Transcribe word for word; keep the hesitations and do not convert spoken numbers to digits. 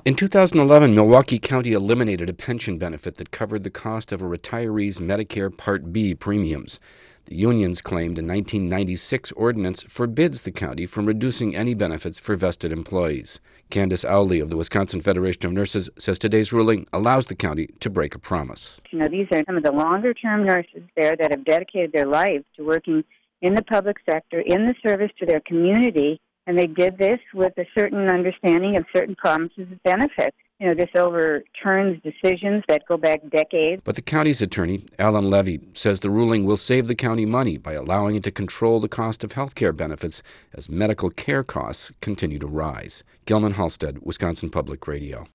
In two thousand eleven, Milwaukee County eliminated a pension benefit that covered the cost of a retiree's Medicare Part B premiums. The unions claimed a nineteen ninety-six ordinance forbids the county from reducing any benefits for vested employees. Candace Owley of the Wisconsin Federation of Nurses says today's ruling allows the county to break a promise. You know, these are some of the longer-term nurses there that have dedicated their lives to working in the public sector, in the service to their community, and they did this with a certain understanding of certain promises of benefits. You know, this overturns decisions that go back decades. But the county's attorney, Alan Levy, says the ruling will save the county money by allowing it to control the cost of health care benefits as medical care costs continue to rise. Gilman Halstead, Wisconsin Public Radio.